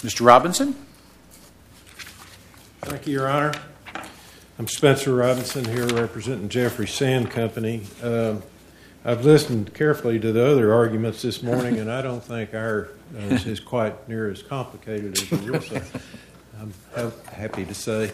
Mr. Robinson? Thank you, Your Honor. I'm Spencer Robinson here representing Jeffrey Sand Company. I've listened carefully to the other arguments this morning, and I don't think ours is quite near as complicated as yours. So I'm happy to say.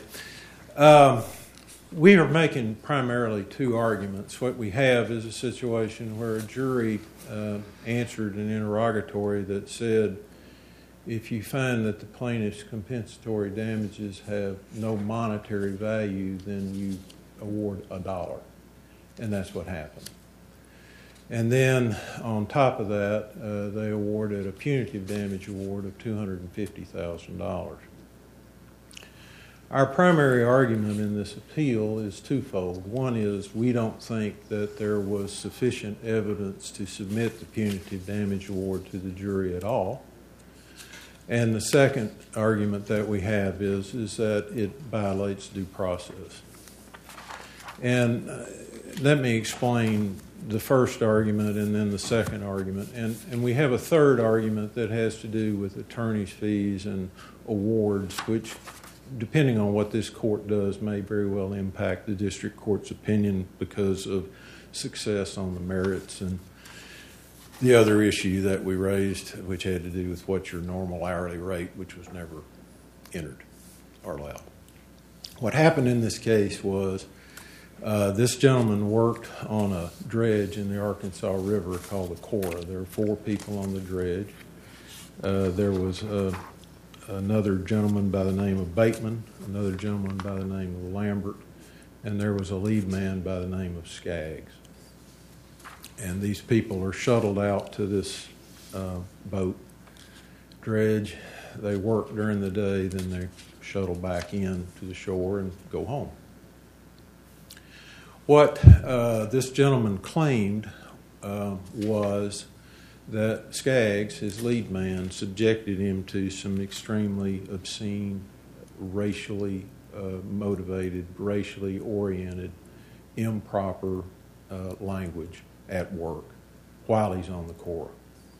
We are making primarily two arguments. What we have is a situation where a jury answered an interrogatory that said, if you find that the plaintiff's compensatory damages have no monetary value, then you award $1. And that's what happened. And then on top of that, they awarded a punitive damage award of $250,000. Our primary argument in this appeal is twofold. One is we don't think that there was sufficient evidence to submit the punitive damage award to the jury at all. And the second argument that we have is that it violates due process. And let me explain the first argument and then the second argument. And we have a third argument that has to do with attorney's fees and awards, which, depending on what this court does, may very well impact the district court's opinion because of success on the merits and the other issue that we raised, which had to do with what's your normal hourly rate, which was never entered or allowed. What happened in this case was this gentleman worked on a dredge in the Arkansas River called the Cora. There were 4 people on the dredge. There was another gentleman by the name of Bateman, another gentleman by the name of Lambert, and there was a lead man by the name of Skaggs. And these people are shuttled out to this boat dredge. They work during the day, then they shuttle back in to the shore and go home. What this gentleman claimed was that Skaggs, his lead man, subjected him to some extremely obscene, racially motivated, racially oriented, improper language at work while he's on the Cora.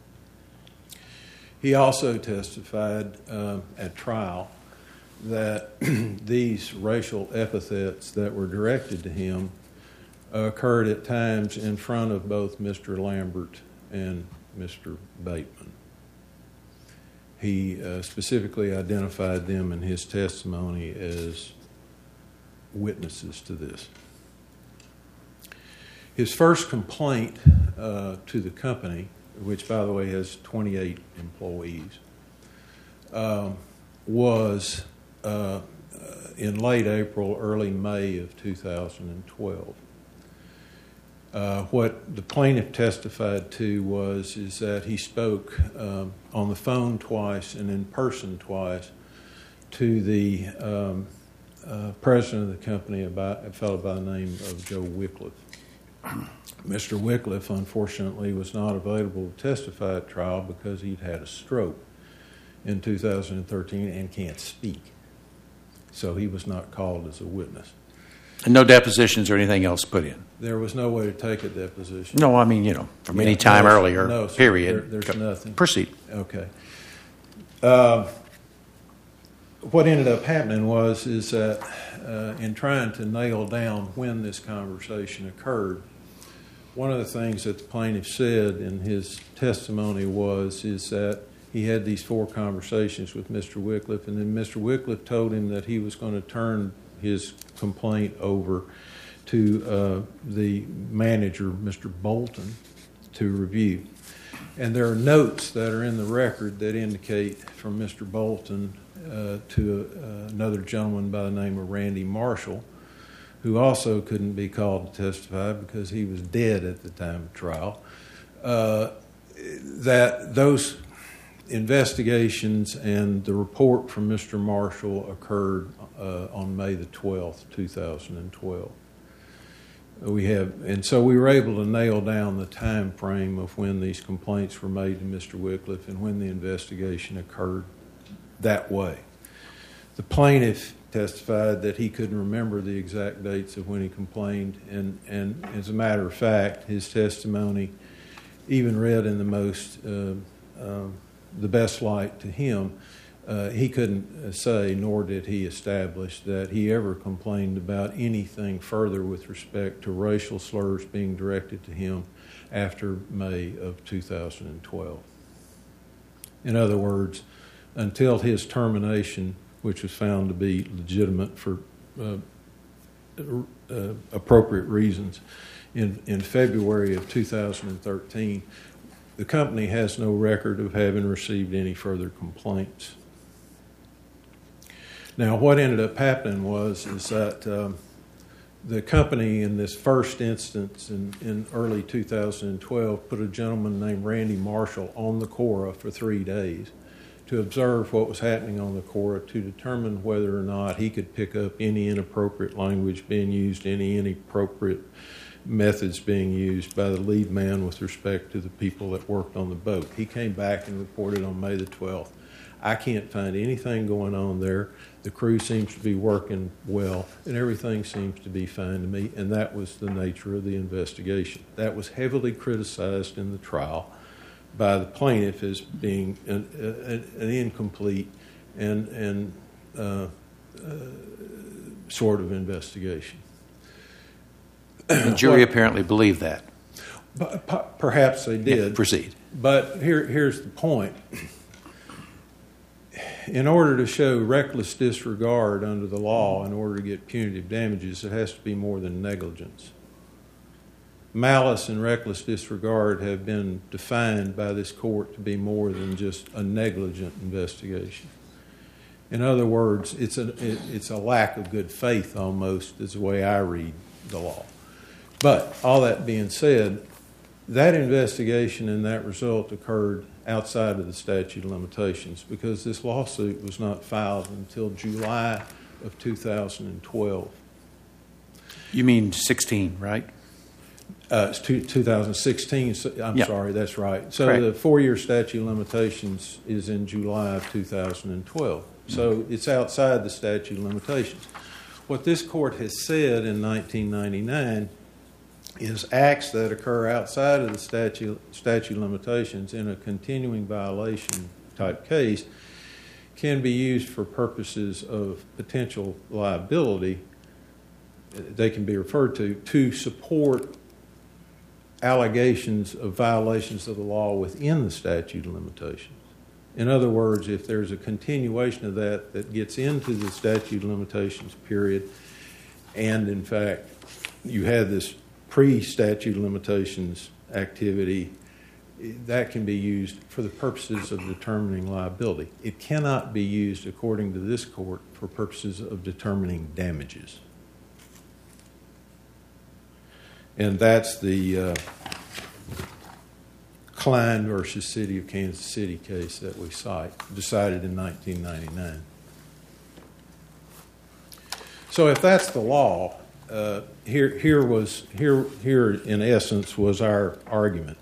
He also testified at trial that these racial epithets that were directed to him occurred at times in front of both Mr. Lambert and Mr. Bateman. He specifically identified them in his testimony as witnesses to this. His first complaint to the company, which, by the way, has 28 employees, was in late April, early May of 2012. What the plaintiff testified to is that he spoke on the phone twice and in person twice to the president of the company, a fellow by the name of Joe Wycliffe. Mr. Wycliffe, unfortunately, was not available to testify at trial because he'd had a stroke in 2013 and can't speak. So he was not called as a witness. And no depositions or anything else put in? There was no way to take a deposition. No, I mean, from any time earlier, no, sir, period. There's nothing. Proceed. Okay. What ended up happening is that in trying to nail down when this conversation occurred, one of the things that the plaintiff said in his testimony is that he had these 4 conversations with Mr. Wycliffe, and then Mr. Wycliffe told him that he was going to turn his complaint over to the manager, Mr. Bolton, to review. And there are notes that are in the record that indicate from Mr. Bolton to another gentleman by the name of Randy Marshall, who also couldn't be called to testify because he was dead at the time of trial, that those investigations and the report from Mr. Marshall occurred on May the 12th, 2012. So we were able to nail down the time frame of when these complaints were made to Mr. Wycliffe and when the investigation occurred that way. The plaintiff testified that he couldn't remember the exact dates of when he complained, and as a matter of fact, his testimony, even read in the best light to him, he couldn't say, nor did he establish, that he ever complained about anything further with respect to racial slurs being directed to him after May of 2012. In other words, until his termination, which was found to be legitimate for appropriate reasons, in February of 2013, the company has no record of having received any further complaints. Now, what ended up happening is that the company in this first instance in early 2012 put a gentleman named Randy Marshall on the Cora for 3 days to observe what was happening on the Cora, to determine whether or not he could pick up any inappropriate language being used, any inappropriate methods being used by the lead man with respect to the people that worked on the boat. He came back and reported on May the 12th. I can't find anything going on there. The crew seems to be working well, and everything seems to be fine to me, and that was the nature of the investigation. That was heavily criticized in the trial by the plaintiff as being an incomplete and sort of investigation. The jury apparently believed that. Perhaps they did. Yeah, proceed. But here's the point. In order to show reckless disregard under the law, in order to get punitive damages, it has to be more than negligence. Malice and reckless disregard have been defined by this court to be more than just a negligent investigation. In other words, it's a lack of good faith almost, is the way I read the law. But all that being said, that investigation and that result occurred outside of the statute of limitations, because this lawsuit was not filed until July of 2012. You mean 16, right? It's 2016. I'm sorry, that's right. So Correct. The 4-year statute of limitations is in July of 2012. So it's outside the statute of limitations. What this court has said in 1999 is acts that occur outside of the statute of limitations in a continuing violation type case can be used for purposes of potential liability. They can be referred to support allegations of violations of the law within the statute of limitations. In other words, if there's a continuation of that gets into the statute of limitations period, and in fact you had this pre-statute of limitations activity, that can be used for the purposes of determining liability. It cannot be used, according to this court, for purposes of determining damages. And that's the Klein versus City of Kansas City case that we cite, decided in 1999. So if that's the law, here in essence was our argument.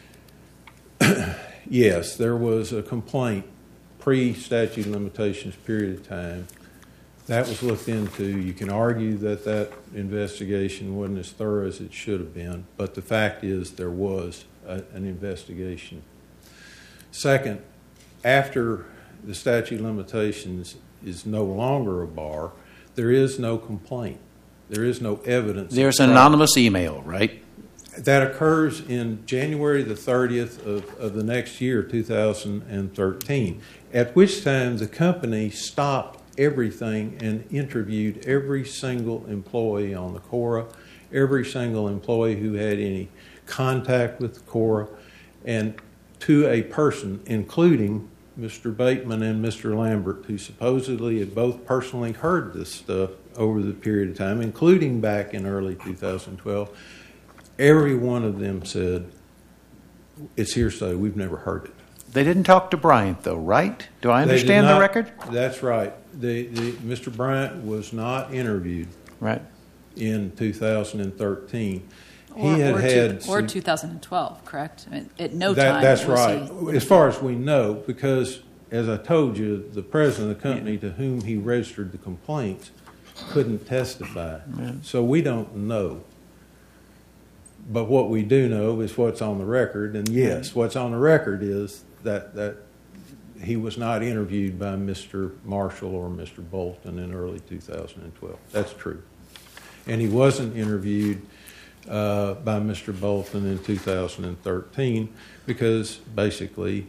Yes, there was a complaint pre-statute of limitations period of time. That was looked into. You can argue that investigation wasn't as thorough as it should have been, but the fact is there was an investigation. Second, after the statute of limitations is no longer a bar, there is no complaint. There is no evidence. There's an anonymous email, right? That occurs in January the 30th of the next year, 2013, at which time the company stopped everything and interviewed every single employee on the Cora, every single employee who had any contact with the Cora, and to a person, including Mr. Bateman and Mr. Lambert, who supposedly had both personally heard this stuff over the period of time, including back in early 2012. Every one of them said, it's hearsay, we've never heard it. They didn't talk to Bryant, though, right? Do I understand the record? That's right. Mr. Bryant was not interviewed in 2013. Or 2012, correct? I mean, at no time. That's right. As far as we know, because, as I told you, the president of the company to whom he registered the complaints couldn't testify. Yeah. So we don't know. But what we do know is what's on the record. And yes, what's on the record is that he was not interviewed by Mr. Marshall or Mr. Bolton in early 2012. That's true. And he wasn't interviewed by Mr. Bolton in 2013 because basically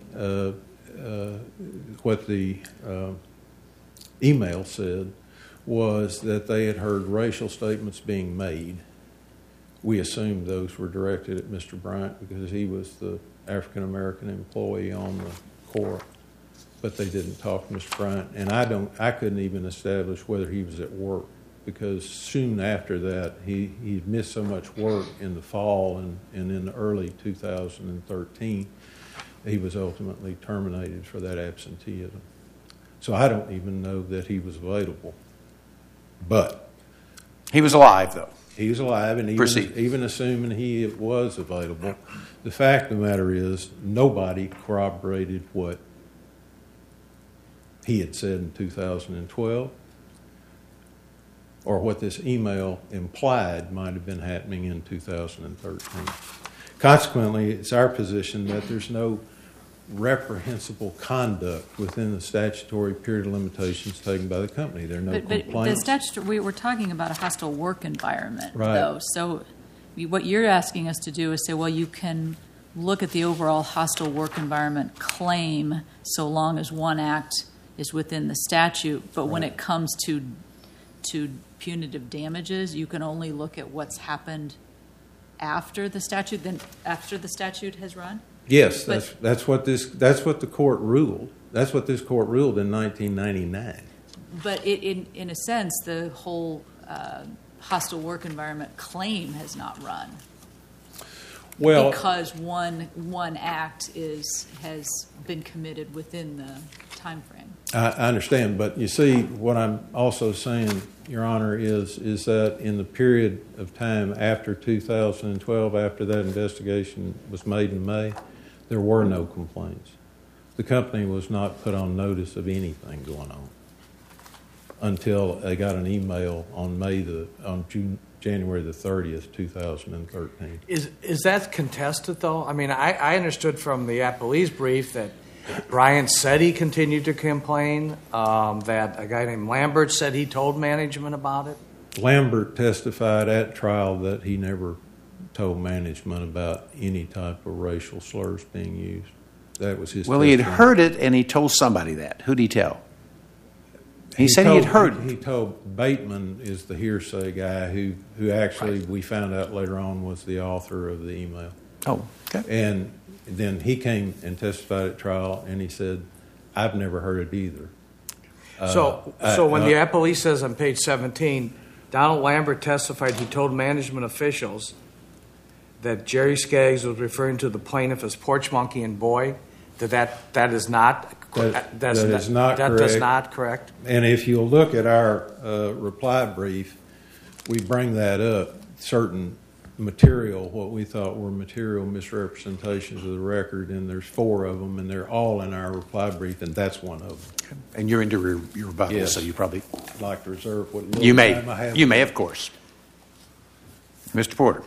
what the email said was that they had heard racial statements being made. We assumed those were directed at Mr. Bryant because he was the African-American employee on the Corps, but they didn't talk to Mr. Bryant. And I couldn't even establish whether he was at work because soon after that he missed so much work in the fall and in early 2013 he was ultimately terminated for that absenteeism. So I don't even know that he was available. But he was alive, though. He was alive, and even assuming he was available, the fact of the matter is nobody corroborated what he had said in 2012 or what this email implied might have been happening in 2013. Consequently, it's our position that there's no reprehensible conduct within the statutory period of limitations taken by the company. There are no complaints. But the statute, we were talking about a hostile work environment, right, though. So what you're asking us to do is say, well, you can look at the overall hostile work environment claim so long as one act is within the statute, but when it comes to punitive damages, you can only look at what's happened after the statute has run? Yes, that's what the court ruled. That's what this court ruled in 1999. But in a sense, the whole hostile work environment claim has not run. Well, because one act has been committed within the time frame. I understand, but you see, what I'm also saying, Your Honor, is that in the period of time after 2012, after that investigation was made in May, there were no complaints. The company was not put on notice of anything going on until they got an email on January the 30th, 2013. Is that contested, though? I mean, I understood from the Appellee's brief that Bryant said he continued to complain, that a guy named Lambert said he told management about it. Lambert testified at trial that he never told management about any type of racial slurs being used. That was his testimony. He had heard it, and he told somebody that. Who'd he tell? He said he had heard it. He told Bateman is the hearsay guy who actually we found out later on was the author of the email. Oh, okay. And then he came and testified at trial, and he said, I've never heard it either. So when the Appellee says on page 17, Donald Lambert testified he told management officials that Jerry Skaggs was referring to the plaintiff as porch monkey and boy, that is not correct. That is not correct. And if you'll look at our reply brief, we bring that up, certain material, what we thought were material misrepresentations of the record, and there's 4 of them, and they're all in our reply brief, and that's one of them. Okay. And you're into your rebuttal, yes. So you probably like to reserve what little time I have. You may, of course. Mr. Porter.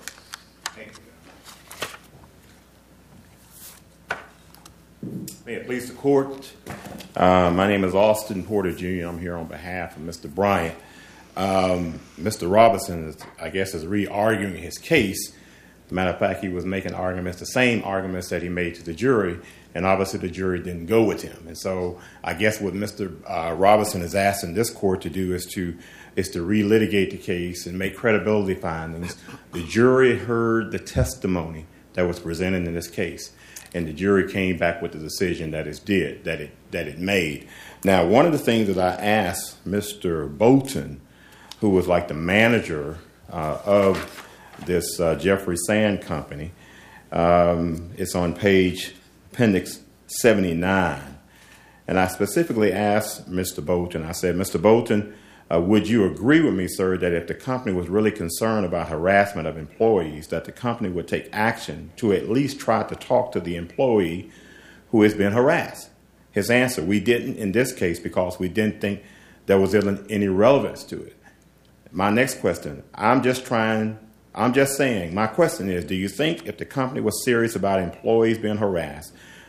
May it please the court. My name is Austin Porter, Jr. I'm here on behalf of Mr. Bryant. Mr. Robinson, is re-arguing his case. As a matter of fact, he was making arguments, the same arguments that he made to the jury, and obviously the jury didn't go with him. And so I guess what Mr. Robinson is asking this court to do is to relitigate the case and make credibility findings. The jury heard the testimony that was presented in this case, and the jury came back with the decision that it made. Now, one of the things that I asked Mr. Bolton, who was like the manager of this Jeffrey Sand Company, it's on page appendix 79. And I specifically asked Mr. Bolton, I said, Mr. Bolton, would you agree with me, sir, that if the company was really concerned about harassment of employees, that the company would take action to at least try to talk to the employee who has been harassed? His answer, we didn't in this case because we didn't think there was any relevance to it. My next question, I'm just saying, my question is, do you think if the company was serious about employees being harassed,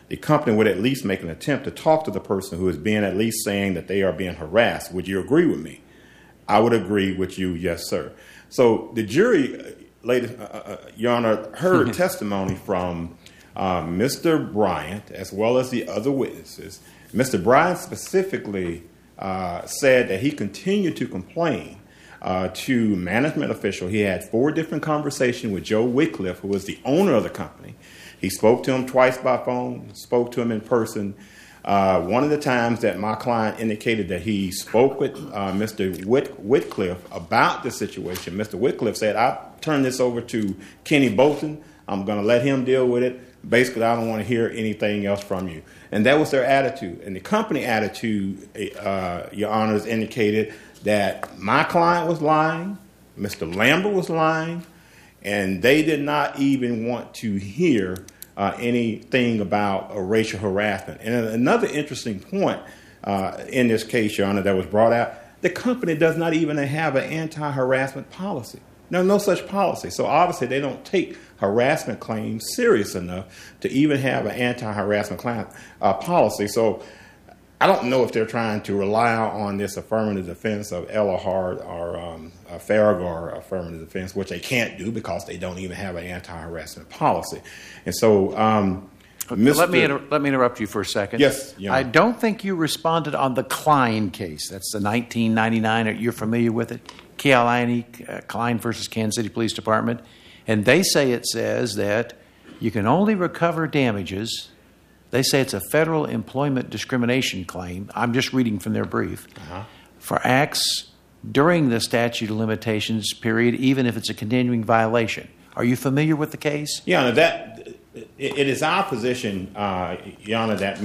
the company would at least make an attempt to talk to the person who is being at least saying that they are being harassed. Would you agree with me? I would agree with you, yes, sir. So the jury, Your Honor, heard testimony from Mr. Bryant as well as the other witnesses. Mr. Bryant specifically said that he continued to complain to management official. He had 4 different conversations with Joe Wycliffe, who was the owner of the company. He spoke to him twice by phone, spoke to him in person. One of the times that my client indicated that he spoke with Mr. Wycliffe about the situation, Mr. Wycliffe said, "I'll turn this over to Kenny Bolton. I'm going to let him deal with it. Basically, I don't want to hear anything else from you." And that was their attitude. And the company attitude, Your Honors, indicated that my client was lying, Mr. Lambert was lying, and they did not even want to hear anything about racial harassment. And another interesting point in this case, Your Honor, that was brought out, the company does not even have an anti-harassment policy. No such policy. So obviously they don't take harassment claims serious enough to even have an anti-harassment policy. So I don't know if they're trying to rely on this affirmative defense of Earhart or Farragut affirmative defense, which they can't do because they don't even have an anti-harassment policy. And so, let me interrupt you for a second. Yes, Your Honor. I don't think you responded on the Klein case. That's the 1999. You're familiar with it? Klein versus Kansas City Police Department. And they say it says that you can only recover damages. They say it's a federal employment discrimination claim. I'm just reading from their brief. For acts during the statute of limitations period, even if it's a continuing violation. Are you familiar with the case? Your Honor, it is our position, Your Honor, that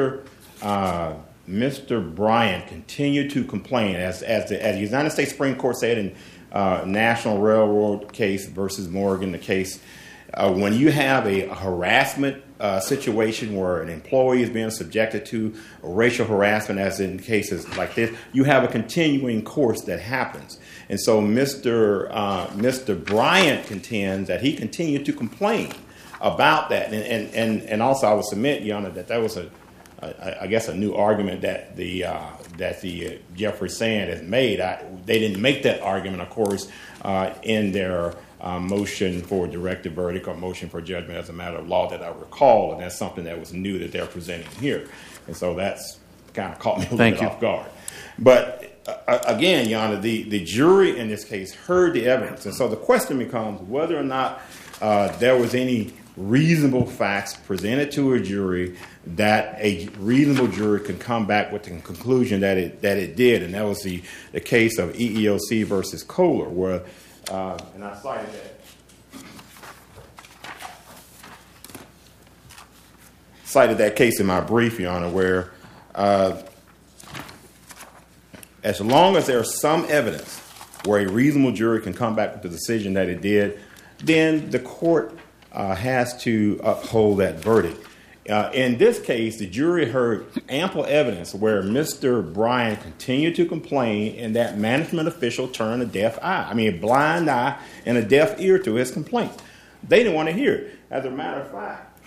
Mr. Bryant continued to complain, as the United States Supreme Court said in National Railroad case versus Morgan, the case, when you have a harassment situation where an employee is being subjected to racial harassment, as in cases like this, you have a continuing course that happens. And so Mr. Bryant contends that he continued to complain about that. And also I would submit, Your Honor, that was I guess a new argument that the Jeffrey Sand has made. They didn't make that argument, of course, in their motion for directed verdict or motion for judgment as a matter of law that I recall, and that's something that was new that they're presenting here. And so that's kind of caught me a little bit off guard. But again, Your Honor, the jury in this case heard the evidence, and so the question becomes whether or not there was any reasonable facts presented to a jury that a reasonable jury can come back with the conclusion that it did, and that was the case of EEOC versus Kohler, where and I cited that case in my brief, Your Honor, where as long as there's some evidence where a reasonable jury can come back with the decision that it did, then the court has to uphold that verdict. In this case, the jury heard ample evidence where Mr. Bryant continued to complain and that management official turned a blind eye and a deaf ear to his complaint. They didn't want to hear it. As a matter of fact,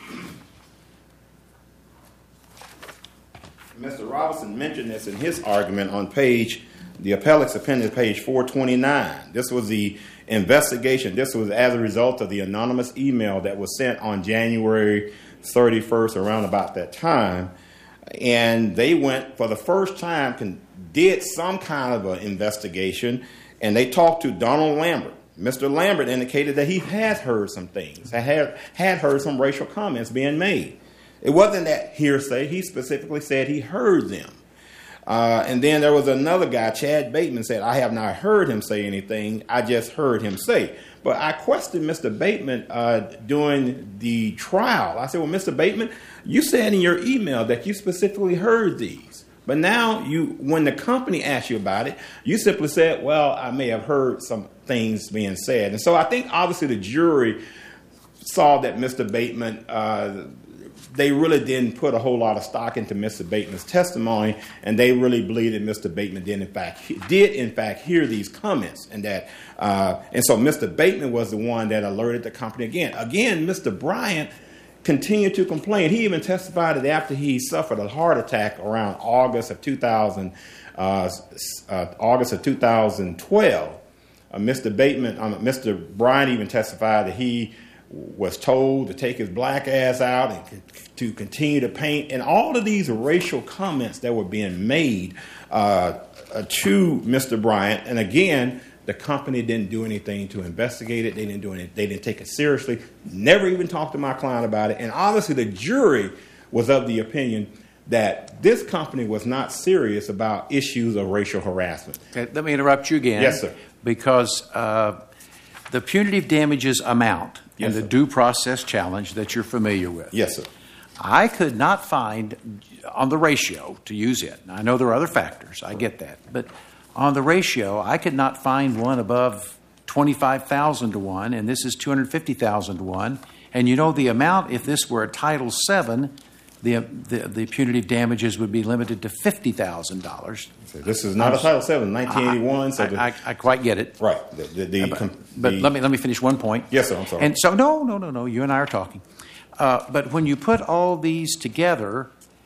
Mr. Robinson mentioned this in his argument on the appellate's appendix, page 429. This was the investigation. This was as a result of the anonymous email that was sent on January 31st, around about that time. And they went for the first time, did some kind of an investigation, and they talked to Donald Lambert. Mr. Lambert indicated that he had heard some things, had heard some racial comments being made. It wasn't that hearsay. He specifically said he heard them. And then there was another guy, Chad Bateman, said, I have not heard him say anything. I just heard him say. But I questioned Mr. Bateman during the trial. I said, well, Mr. Bateman, you said in your email that you specifically heard these. But now when the company asked you about it, you simply said, well, I may have heard some things being said. And so I think obviously the jury saw that Mr. Bateman, they really didn't put a whole lot of stock into Mr. Bateman's testimony, and they really believed that Mr. Bateman did in fact hear these comments, and so Mr. Bateman was the one that alerted the company again. Again, Mr. Bryant continued to complain. He even testified that after he suffered a heart attack around August of 2012, Mr. Bryant even testified that he was told to take his black ass out and to continue to paint. And all of these racial comments that were being made to Mr. Bryant. And again, the company didn't do anything to investigate it. They didn't do anything. They didn't take it seriously. Never even talked to my client about it. And obviously the jury was of the opinion that this company was not serious about issues of racial harassment. Okay, let me interrupt you again. Yes, sir. Because the punitive damages amount and the due process challenge that you're familiar with. Yes, sir. I could not find on the ratio, to use it. I know there are other factors. I get that. But on the ratio, I could not find one above 25,000 to 1, and this is 250,000 to 1. And you know the amount, if this were a Title VII, the punitive damages would be limited to $50,000. This is not a Title VII, 1981. I quite get it. Right. But let me finish one point. Yes, sir. I'm sorry. And so no. You and I are talking. But when you put all these together,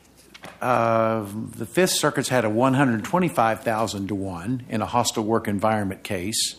the Fifth Circuit's had a 125,000 to 1 in a hostile work environment case,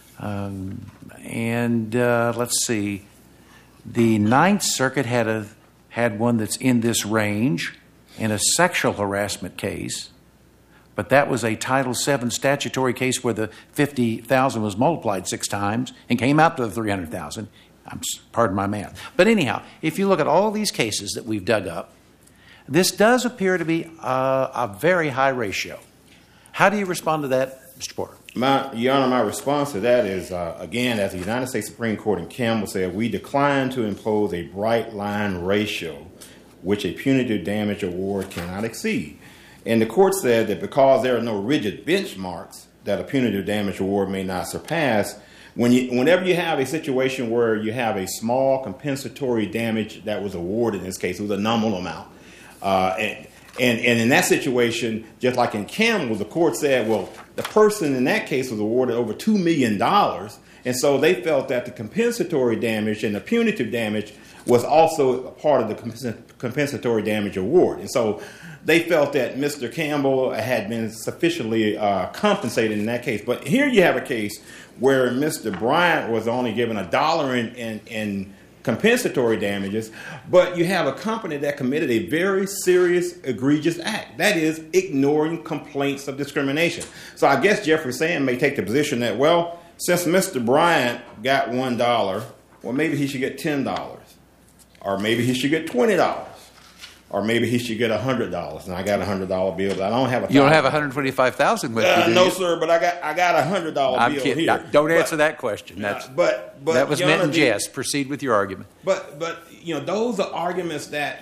and let's see, the Ninth Circuit had one that's in this range in a sexual harassment case, but that was a Title VII statutory case where the 50,000 was multiplied 6 times and came out to the 300,000. Pardon my math. But anyhow, if you look at all these cases that we've dug up, this does appear to be a very high ratio. How do you respond to that, Mr. Porter? Your Honor, my response to that is, again, as the United States Supreme Court in Campbell said, we decline to impose a bright line ratio which a punitive damage award cannot exceed. And the court said that because there are no rigid benchmarks that a punitive damage award may not surpass, whenever you have a situation where you have a small compensatory damage that was awarded, in this case, it was a nominal amount, and in that situation, just like in Campbell, the court said, well, the person in that case was awarded over $2 million, and so they felt that the compensatory damage and the punitive damage was also a part of the compensatory damage award. And so they felt that Mr. Campbell had been sufficiently compensated in that case. But here you have a case where Mr. Bryant was only given $1 in compensatory damages, but you have a company that committed a very serious, egregious act. That is, ignoring complaints of discrimination. So I guess Jeffrey Sand may take the position that, well, since Mr. Bryant got $1, well, maybe he should get $10, or maybe he should get $20, or maybe he should get $100. And I got a $100 bill, but I don't have You don't have $125,000 with you, do no, you? sir, but I got a $100 bill kidding. here. Don't answer that question. But that was meant in Honor, jest. Proceed with your argument. But those are arguments that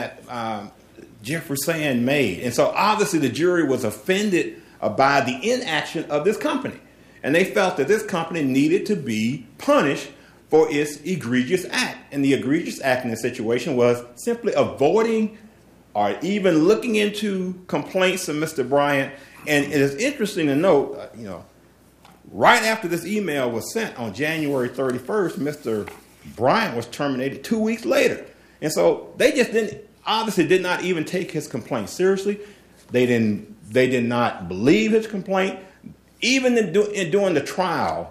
Jeffrey Sand made, and so obviously the jury was offended by the inaction of this company, and they felt that this company needed to be punished for its egregious act. And the egregious act in this situation was simply avoiding or even looking into complaints of Mr. Bryant. And it is interesting to note, right after this email was sent on January 31st, Mr. Bryant was terminated 2 weeks later. And so they just did not even take his complaint seriously. They did not believe his complaint. Even during the trial,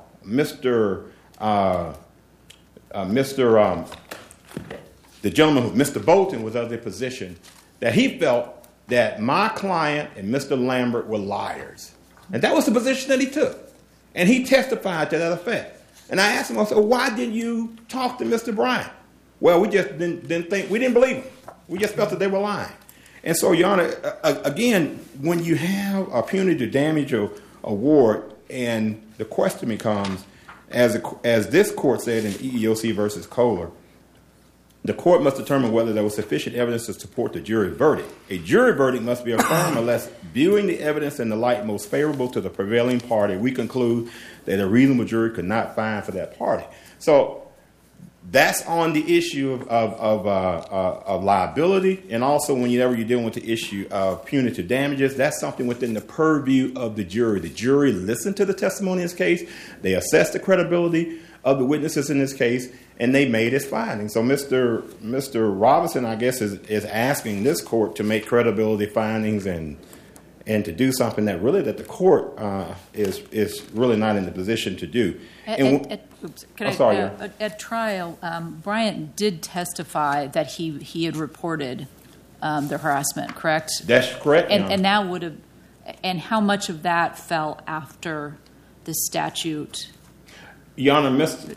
the gentleman, Mr. Bolton, was of the position that he felt that my client and Mr. Lambert were liars. And that was the position that he took. And he testified to that effect. And I asked him, I said, why didn't you talk to Mr. Bryant? Well, we just didn't believe him. We just felt that they were lying. And so, Your Honor, again, when you have a punitive damage award, and the question becomes, as this court said in EEOC versus Kohler, the court must determine whether there was sufficient evidence to support the jury verdict. A jury verdict must be affirmed unless, viewing the evidence in the light most favorable to the prevailing party, we conclude that a reasonable jury could not find for that party. So that's on the issue of liability, and also whenever you're dealing with the issue of punitive damages, that's something within the purview of the jury. The jury listened to the testimony in this case. They assessed the credibility of the witnesses in this case, and they made its findings. So Mr. Robinson, I guess, is asking this court to make credibility findings and to do something that the court is really not in the position to do. At trial, Bryant did testify that he had reported the harassment, correct? That's correct. And how much of that fell after the statute? Your Honor,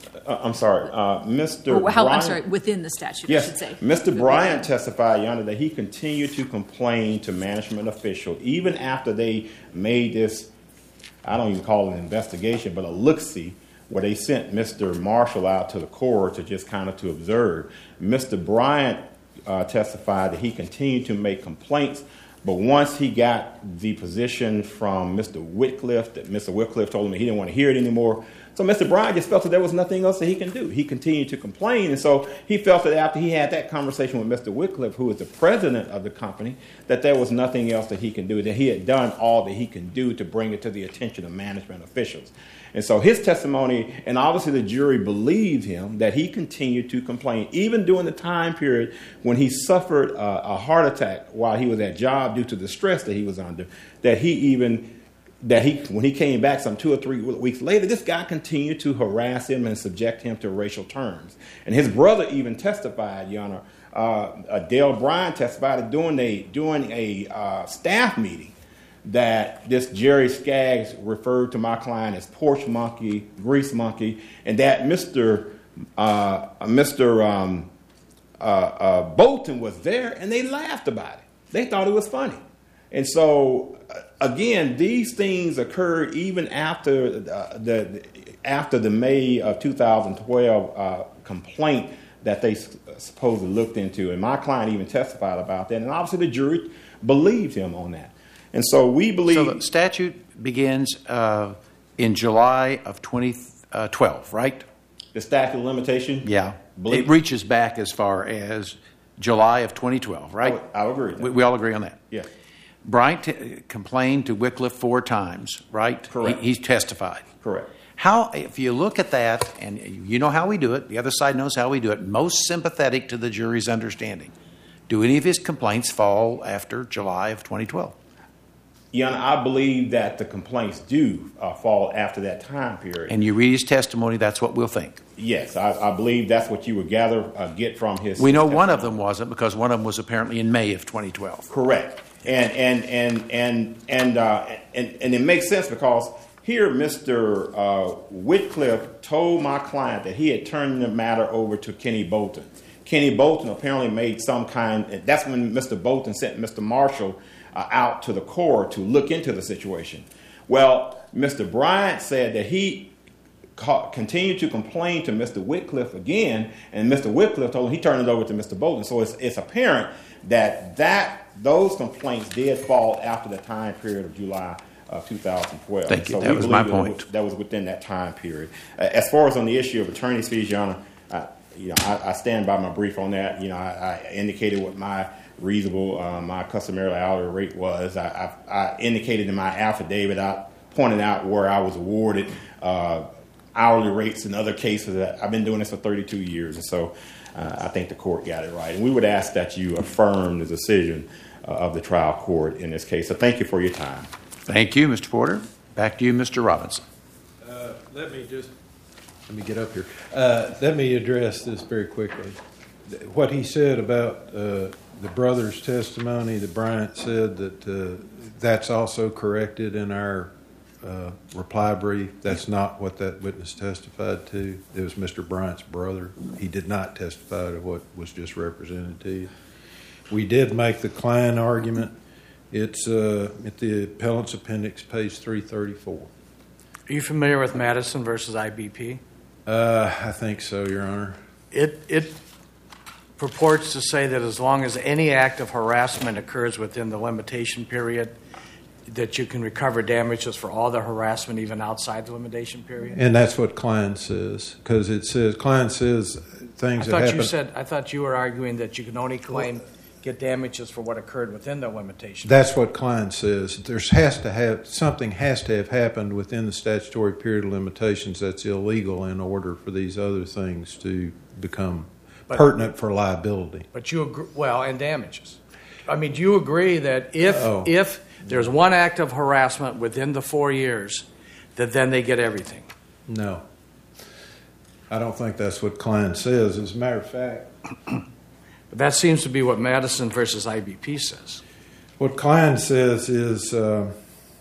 Mr. Bryant, within the statute, yes, I should say. Mr. Bryant testified, Your Honor, that he continued to complain to management officials even after they made this, I don't even call it an investigation, but a look-see, where they sent Mr. Marshall out to the court to just kind of to observe. Mr. Bryant testified that he continued to make complaints, but once he got the position from Mr. Whitcliffe, that Mr. Whitcliffe told him that he didn't want to hear it anymore. So Mr. Bryant just felt that there was nothing else that he can do. He continued to complain, and so he felt that after he had that conversation with Mr. Whitcliffe, who was the president of the company, that there was nothing else that he can do, that he had done all that he can do to bring it to the attention of management officials. And so his testimony, and obviously the jury believed him, that he continued to complain, even during the time period when he suffered a heart attack while he was at job due to the stress that he was under, when he came back some 2 or 3 weeks later, this guy continued to harass him and subject him to racial terms. And his brother even testified, Your Honor, Dale Bryan testified that during a staff meeting that this Jerry Skaggs referred to my client as porch monkey, grease monkey, and that Mr. Bolton was there, and they laughed about it. They thought it was funny. And so, again, these things occurred even after the May of 2012 complaint that they supposedly looked into. And my client even testified about that. And obviously the jury believed him on that. And so we believe... So the statute begins in July of 2012, right? The statute of limitation? Yeah. It reaches back as far as July of 2012, right? I would agree with that. We all agree on that? Yeah. Bryant complained to Whitcliffe 4 times, right? Correct. He testified. Correct. How, if you look at that, and you know how we do it, the other side knows how we do it, most sympathetic to the jury's understanding, do any of his complaints fall after July of 2012? Yeah, I believe that the complaints do fall after that time period. And you read his testimony, that's what we'll think. Yes, I believe that's what you would get from his We know testimony. one of them wasn't, because one of them was apparently in May of 2012. Correct. And it makes sense because here Mr. Whitcliffe told my client that he had turned the matter over to Kenny Bolton. Kenny Bolton apparently made some kind, that's when Mr. Bolton sent Mr. Marshall out to the court to look into the situation. Well, Mr. Bryant said that he continued to complain to Mr. Whitcliffe again, and Mr. Whitcliffe told him he turned it over to Mr. Bolton. So it's apparent that those complaints did fall after the time period of July of 2012. Thank you. So that was my point. That was within that time period. As far as on the issue of attorney's fees, Your Honor, I stand by my brief on that. I indicated what my reasonable, my customarily hourly rate was. I indicated in my affidavit, I pointed out where I was awarded hourly rates in other cases. I've been doing this for 32 years, and so I think the court got it right. And we would ask that you affirm the decision of the trial court in this case. So thank you for your time. Thank you, Mr. Porter. Back to you, Mr. Robinson. Let me get up here. Let me address this very quickly. What he said about the brother's testimony, that Bryant said that that's also corrected in our reply brief. That's not what that witness testified to. It was Mr. Bryant's brother. He did not testify to what was just represented to you. We did make the Klein argument. It's at the appellant's appendix, page 334. Are you familiar with Madison versus IBP? I think so, Your Honor. It purports to say that as long as any act of harassment occurs within the limitation period, that you can recover damages for all the harassment even outside the limitation period. And that's what Klein says, because Klein says things that happen. I thought you were arguing that you can only claim get damages for what occurred within the limitation. That's what Klein says. Something has to have happened within the statutory period of limitations that's illegal in order for these other things to become pertinent for liability. But you agree, and damages. I mean, do you agree that if there's one act of harassment within the 4 years, that then they get everything? No. I don't think that's what Klein says. As a matter of fact, But that seems to be what Madison versus IBP says. what Klein says is the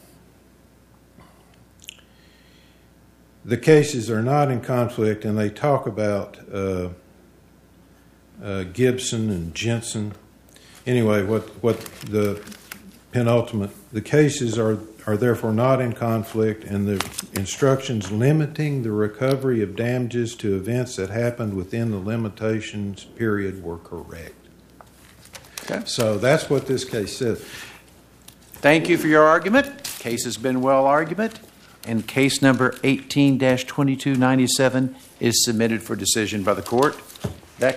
cases are not in conflict, and they talk about Gibson and Jensen. Anyway, what the penultimate, the cases are therefore not in conflict, and the instructions limiting the recovery of damages to events that happened within the limitations period were correct. Okay. So that's what this case says. Thank you for your argument. Case has been well argued, and case number 18-2297 is submitted for decision by the court.